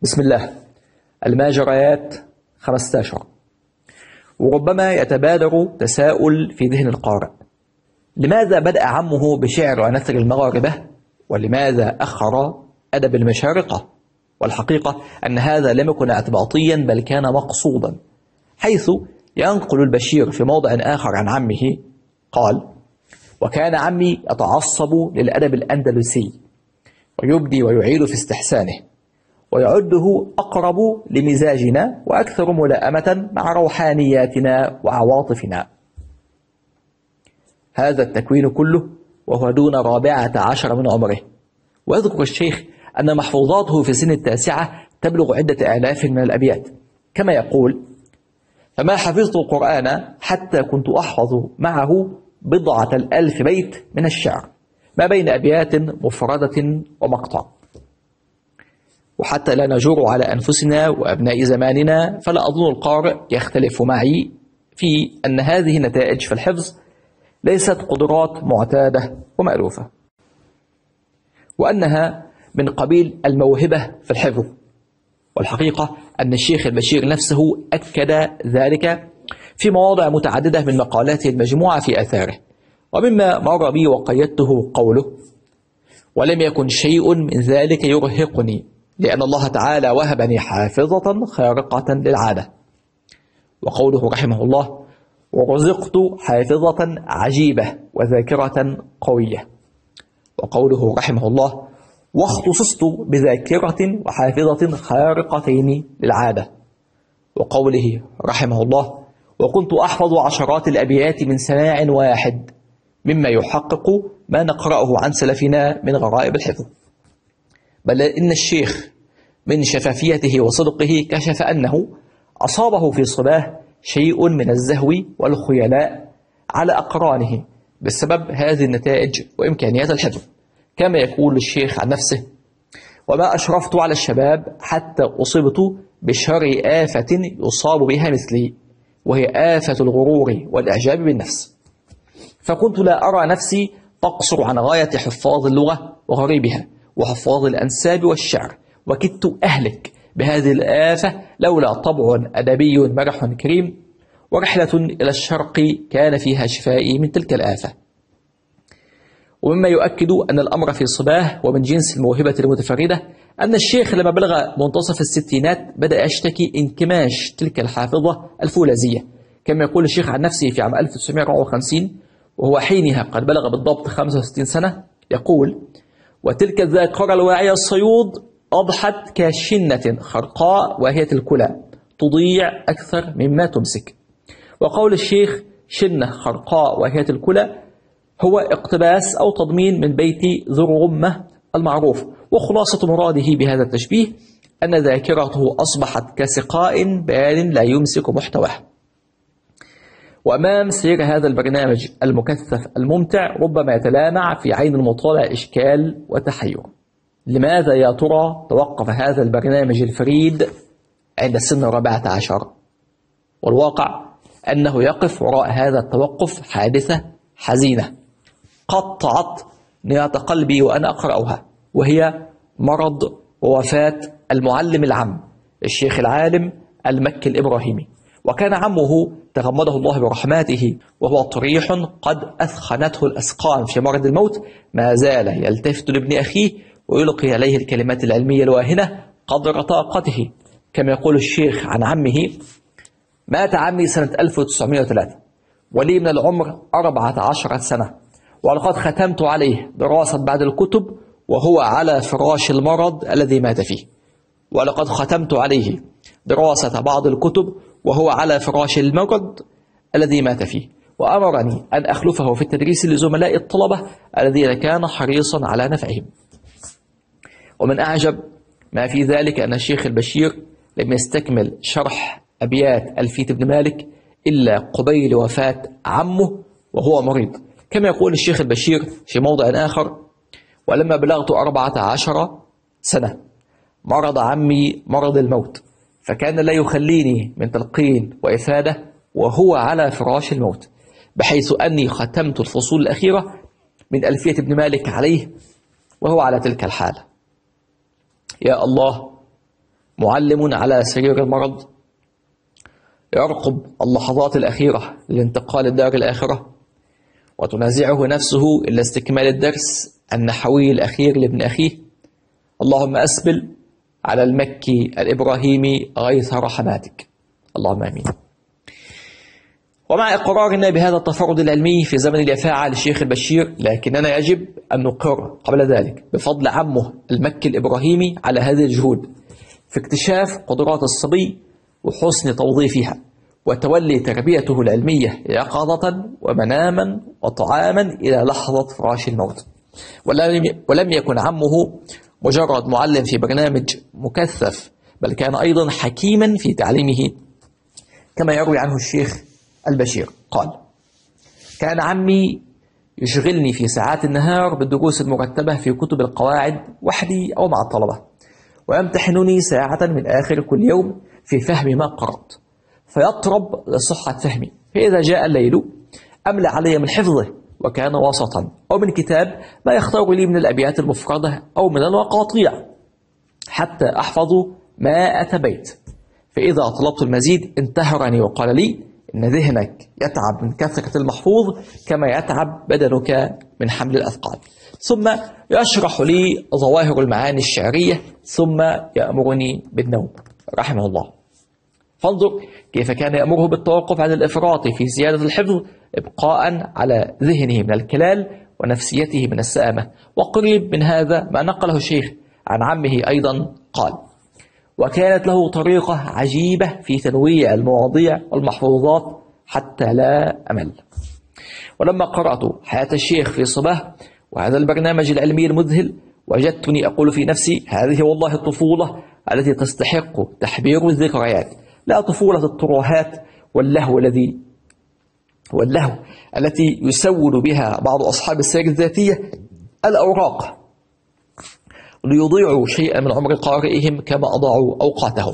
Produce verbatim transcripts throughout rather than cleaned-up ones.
بسم الله. الماجريات خمسة عشر. وربما يتبادر تساؤل في ذهن القارئ: لماذا بدأ عمه بشعر ونثر المغاربة؟ ولماذا أخر أدب المشارقة؟ والحقيقة أن هذا لم يكن اعتباطيا بل كان مقصودا، حيث ينقل البشير في موضع آخر عن عمه قال: وكان عمي يتعصب للأدب الأندلسي ويبدي ويعيد في استحسانه، ويعده أقرب لمزاجنا وأكثر ملائمة مع روحانياتنا وعواطفنا. هذا التكوين كله وهو دون رابعة عشر من عمره. ويذكر الشيخ أن محفوظاته في سن التاسعة تبلغ عدة آلاف من الأبيات، كما يقول: فما حفظت القرآن حتى كنت أحفظ معه بضعة الألف بيت من الشعر، ما بين أبيات مفردة ومقطع. وحتى لا نجور على أنفسنا وأبناء زماننا، فلا أظن القارئ يختلف معي في أن هذه النتائج في الحفظ ليست قدرات معتادة ومألوفة، وأنها من قبيل الموهبة في الحفظ. والحقيقة أن الشيخ البشير نفسه أكد ذلك في مواضع متعددة من مقالاته المجموعة في آثاره. ومما مر بي وقيدته قوله: ولم يكن شيء من ذلك يرهقني، لأن الله تعالى وهبني حافظة خارقة للعادة. وقوله رحمه الله: ورزقت حافظة عجيبة وذاكرة قوية. وقوله رحمه الله: واختصصت بذاكرة وحافظة خارقتين للعادة. وقوله رحمه الله: وكنت أحفظ عشرات الأبيات من سماع واحد، مما يحقق ما نقرأه عن سلفنا من غرائب الحفظ. بل إن الشيخ من شفافيته وصدقه كشف أنه أصابه في صباه شيء من الزهو والخيلاء على أقرانه بسبب هذه النتائج وإمكانيات الحفظ. كما يقول الشيخ عن نفسه: وما أشرفت على الشباب حتى أصبت بشر آفة يصاب بها مثلي، وهي آفة الغرور والإعجاب بالنفس. فكنت لا أرى نفسي تقصر عن غاية حفاظ اللغة وغريبها وحفاظ الأنساب والشعر، وكدت أهلك بهذه الآفة لولا طبع أدبي مرح كريم ورحلة إلى الشرق كان فيها شفائي من تلك الآفة. ومما يؤكد أن الأمر في صباه ومن جنس الموهبة المتفردة أن الشيخ لما بلغ منتصف الستينات بدأ يشتكي انكماش تلك الحافظة الفولاذية، كما يقول الشيخ عن نفسه في عام ألف وتسعمائة وأربعة وخمسين وهو حينها قد بلغ بالضبط خمسة وستين سنة، يقول: وتلك الذاكرة الواعية الصيود أضحت كشنة خرقاء واهية الكلى تضيع أكثر مما تمسك. وقول الشيخ شنة خرقاء واهية الكلى هو اقتباس أو تضمين من بيت ذو الرمة المعروف. وخلاصة مراده بهذا التشبيه أن ذاكرته أصبحت كسقاء بال لا يمسك محتواه. وأمام سير هذا البرنامج المكثف الممتع ربما يتلامع في عين المطالع إشكال وتحير: لماذا يا ترى توقف هذا البرنامج الفريد عند سن الرابعة عشر؟ والواقع أنه يقف وراء هذا التوقف حادثة حزينة قطعت نية قلبي وأنا أقرأها، وهي مرض ووفاة المعلم العام الشيخ العالم المكي الإبراهيمي. وكان عمه تغمده الله برحماته وهو طريح قد أثخنته الأسقام في مرض الموت، ما زال يلتفت لابن أخيه ويلقي عليه الكلمات العلمية الواهنة قدر طاقته. كما يقول الشيخ عن عمه: مات عمي سنة ألف وتسعمائة وثلاثة ولي من العمر أربعة عشر سنة، ولقد ختمت عليه دراسة بعض الكتب وهو على فراش المرض الذي مات فيه، ولقد ختمت عليه دراسة بعض الكتب وهو على فراش المرض الذي مات فيه، وأمرني أن أخلفه في التدريس لزملاء الطلبة الذين كان حريصا على نفعهم. ومن أعجب ما في ذلك أن الشيخ البشير لم يستكمل شرح أبيات ألفية ابن مالك إلا قبيل وفاة عمه وهو مريض. كما يقول الشيخ البشير في موضع آخر: ولما بلغت أربعة عشر سنة مرض عمي مرض الموت، فكان لا يخليني من تلقين وإفادة وهو على فراش الموت، بحيث أني ختمت الفصول الأخيرة من ألفية ابن مالك عليه وهو على تلك الحالة. يا الله معلم على سرير المرض يرقب اللحظات الأخيرة للانتقال للدار الآخرة، وتنازعه نفسه إلى استكمال الدرس النحوي الأخير لابن أخيه. اللهم أسبل على المكي الإبراهيمي غيث رحماتك، اللهم آمين. ومع إقرارنا بهذا التفرد العلمي في زمن اليفاعة للشيخ البشير، لكننا يجب أن نقر قبل ذلك بفضل عمه المكي الإبراهيمي على هذه الجهود في اكتشاف قدرات الصبي وحسن توظيفها وتولي تربيته العلمية يقظة ومناما وطعاما إلى لحظة فراش الموت. ولم يكن عمه مجرد معلم في برنامج مكثف، بل كان أيضا حكيما في تعليمه، كما يروي عنه الشيخ البشير قال: كان عمي يشغلني في ساعات النهار بالدروس المرتبة في كتب القواعد وحدي أو مع الطلبة، ويمتحنني ساعة من آخر كل يوم في فهم ما قرأت فيطرب لصحة فهمي، فإذا جاء الليل أملى علي من حفظه، وكان وسطا أو من كتاب ما يختار لي من الأبيات المفردة أو من المقاطيع حتى أحفظ مائة بيت، فإذا طلبت المزيد انتهرني وقال لي إن ذهنك يتعب من كثرة المحفوظ كما يتعب بدنك من حمل الأثقال، ثم يشرح لي ظواهر المعاني الشعرية، ثم يأمرني بالنوم رحمه الله. فانظر كيف كان يأمره بالتوقف عن الإفراط في زيادة الحفظ إبقاء على ذهنه من الكلال ونفسيته من السآمة. وقريب من هذا ما نقله الشيخ عن عمه أيضا قال: وكانت له طريقة عجيبة في تنويع المواضيع والمحفوظات حتى لا أمل. ولما قرأت حياة الشيخ في صباه وهذا البرنامج العلمي المذهل، وجدتني أقول في نفسي: هذه والله الطفولة التي تستحق تحبير الذكريات، لا طفولة الترهات واللهو الذي واللهو التي يسول بها بعض أصحاب السير الذاتية الأوراق ليضيعوا شيئا من عمر قارئهم كما أضاعوا أوقاتهم.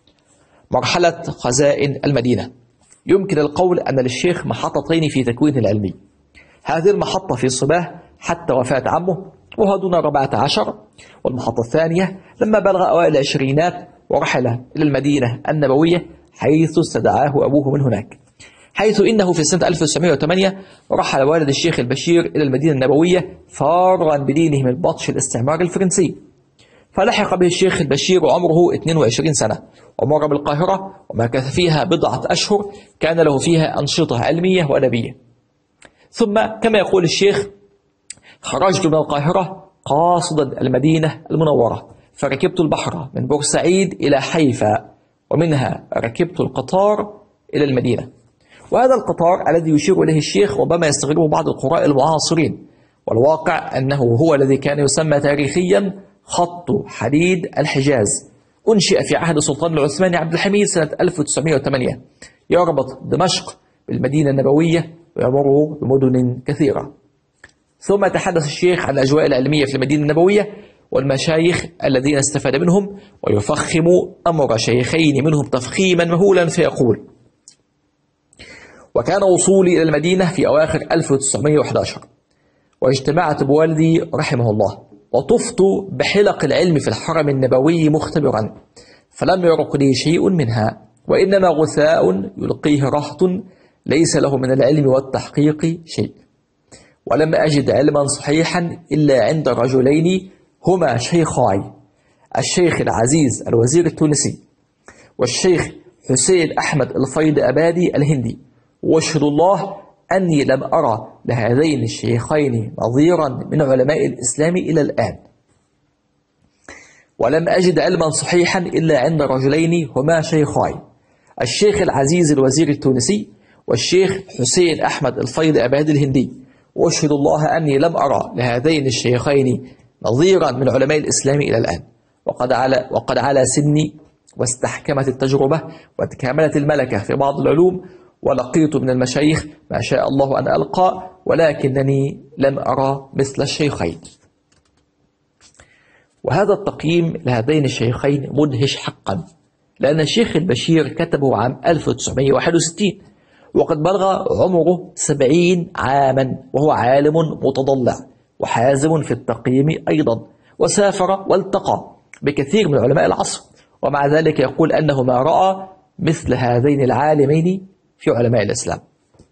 مرحلة خزائن المدينة. يمكن القول أن للشيخ محطتين في تكوينه العلمي. هذه المحطة في صباه حتى وفاة عمه وهو دون أربعة عشر، والمحطة الثانية لما بلغ أوائل العشرينات ورحل إلى المدينة النبوية حيث استدعاه أبوه من هناك، حيث إنه في سنة ألف وتسعمائة وثمانية رحل والد الشيخ البشير إلى المدينة النبوية فارغا بدينه من بطش الاستعمار الفرنسي، فلحق به الشيخ البشير وعمره اثنين وعشرين سنة، ومر بالقاهرة ومكث فيها بضعة أشهر كان له فيها أنشطة علمية وأدبية. ثم كما يقول الشيخ: خرجت من القاهرة قاصدا المدينة المنورة، فركبت البحر من بورسعيد إلى حيفا، ومنها ركبت القطار إلى المدينة. وهذا القطار الذي يشير إليه الشيخ ربما يستغله بعض القراء المعاصرين، والواقع أنه هو الذي كان يسمى تاريخيا خط حديد الحجاز، أنشئ في عهد السلطان العثماني عبد الحميد سنة ألف وتسعمائة وثمانية، يربط دمشق بالمدينة النبوية ويمر بمدن كثيرة. ثم تحدث الشيخ عن الأجواء العلمية في المدينة النبوية والمشايخ الذين استفاد منهم، ويفخم أمر شيخين منهم تفخيما مهولا فيقول: وكان وصولي إلى المدينة في أواخر ألف وتسعمائة وأحد عشر، واجتمعت بوالدي رحمه الله، وطفت بحلق العلم في الحرم النبوي مختبرا، فلم يرق لي شيء منها، وإنما غثاء يلقيه رهط ليس له من العلم والتحقيق شيء. ولم أجد علما صحيحا إلا عند رجلين هما شيخاي، الشيخ العزيز الوزير التونسي، والشيخ حسين أحمد الفيض أبادي الهندي، واشهد الله أني لم أرى لهذين الشيخين نظيرا من علماء الإسلام إلى الآن. ولم أجد علما صحيحا إلا عند رجلين هما شيخاي، الشيخ العزيز الوزير التونسي، والشيخ حسين أحمد الفيض أبادي الهندي، واشهد الله أني لم أرى لهذين الشيخين نظيرا من علماء الإسلام إلى الآن. وقد على وقد على سني واستحكمت التجربة وتكاملت الملكة في بعض العلوم، ولقيت من المشايخ ما شاء الله أن ألقى، ولكنني لم أرى مثل الشيخين. وهذا التقييم لهذين الشيخين مدهش حقا، لأن الشيخ البشير كتبه عام ألف وتسعمائة وواحد وستين وقد بلغ عمره سبعين عاما، وهو عالم متضلع وحازم في التقييم أيضا، وسافر والتقى بكثير من علماء العصر، ومع ذلك يقول أنه ما رأى مثل هذين العالمين في علماء الإسلام.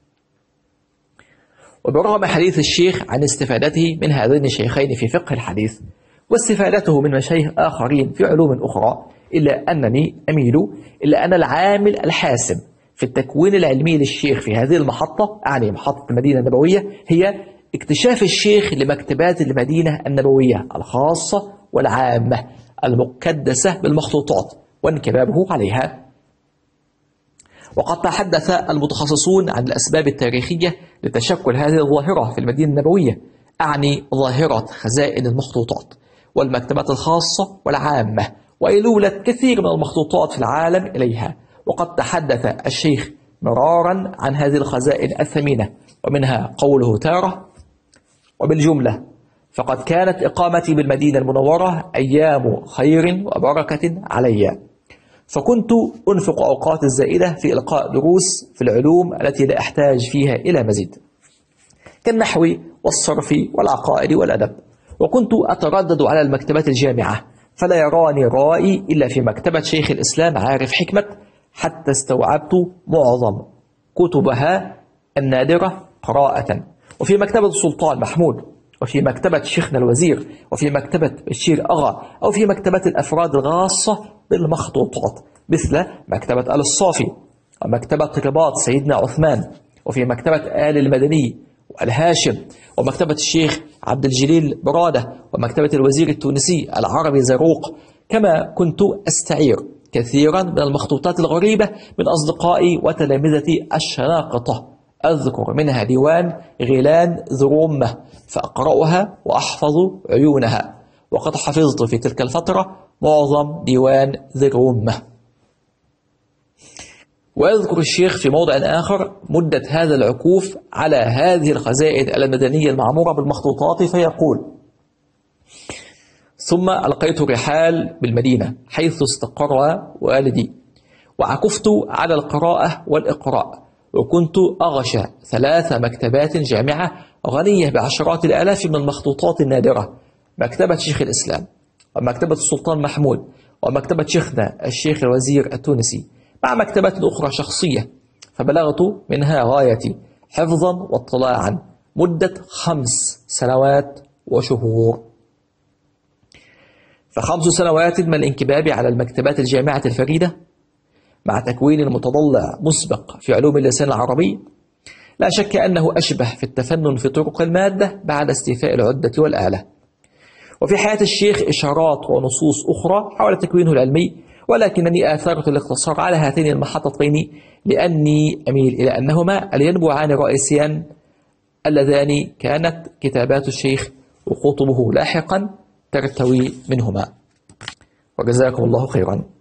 وبرغم حديث الشيخ عن استفادته من هذين الشيخين في فقه الحديث واستفادته من مشايخ آخرين في علوم أخرى، إلا أنني أميل إلى أن العامل الحاسم في التكوين العلمي للشيخ في هذه المحطة، أعني محطة المدينة النبوية، هي اكتشاف الشيخ لمكتبات المدينة النبوية الخاصة والعامة المكدسة بالمخطوطات وانكبابه عليها. وقد تحدث المتخصصون عن الأسباب التاريخية لتشكل هذه الظاهرة في المدينة النبوية، أعني ظاهرة خزائن المخطوطات والمكتبات الخاصة والعامة وإلولة كثير من المخطوطات في العالم إليها. وقد تحدث الشيخ مرارا عن هذه الخزائن الثمينة، ومنها قوله تارة: وبالجملة فقد كانت إقامتي بالمدينة المنورة أيام خير وبركة علي، فكنت أنفق أوقات الزائدة في إلقاء دروس في العلوم التي لا أحتاج فيها إلى مزيد، كالنحو والصرف والعقائد والأدب. وكنت أتردد على المكتبات الجامعة، فلا يراني رائي إلا في مكتبة شيخ الإسلام عارف حكمة، حتى استوعبت معظم كتبها النادرة قراءة، وفي مكتبة السلطان محمود، وفي مكتبة شيخنا الوزير، وفي مكتبة بشير أغا، أو في مكتبة الأفراد الخاصة بالمخطوطات مثل مكتبة آل الصافي، ومكتبة رباط سيدنا عثمان، وفي مكتبة آل المدني والهاشم، ومكتبة الشيخ عبد الجليل برادة، ومكتبة الوزير التونسي العربي زروق. كما كنت أستعير كثيرا من المخطوطات الغريبة من أصدقائي وتلامذتي الشناقطة، أذكر منها ديوان غيلان ذو رمة فأقرأها وأحفظ عيونها، وقد حفظت في تلك الفترة معظم ديوان ذي رمة. ويذكر الشيخ في موضع آخر مدة هذا العكوف على هذه الخزائن المدنية المعمورة بالمخطوطات، فيقول: ثم ألقيت الرحال بالمدينة حيث استقر والدي، وعكفت على القراءة والإقراء، وكنت أغشى ثلاث مكتبات جامعة غنية بعشرات الآلاف من المخطوطات النادرة: مكتبة شيخ الإسلام، ومكتبة السلطان محمود، ومكتبة شيخنا الشيخ الوزير التونسي، مع مكتبات أخرى شخصية، فبلغت منها غايتي حفظا واطلاعا مدة خمس سنوات وشهور. فخمس سنوات من الانكباب على المكتبات الجامعة الفريدة مع تكوين متضلع مسبق في علوم اللسان العربي، لا شك أنه أشبه في التفنن في طرق المادة بعد استيفاء العدة والآلة. وفي حياة الشيخ إشارات ونصوص أخرى حول تكوينه العلمي، ولكنني آثرت الاقتصار على هاتين المحطتين لأني أميل إلى أنهما الينبوعان الرئيسيان اللذان كانت كتابات الشيخ وخطبه لاحقا ترتوي منهما. وجزاكم الله خيرا.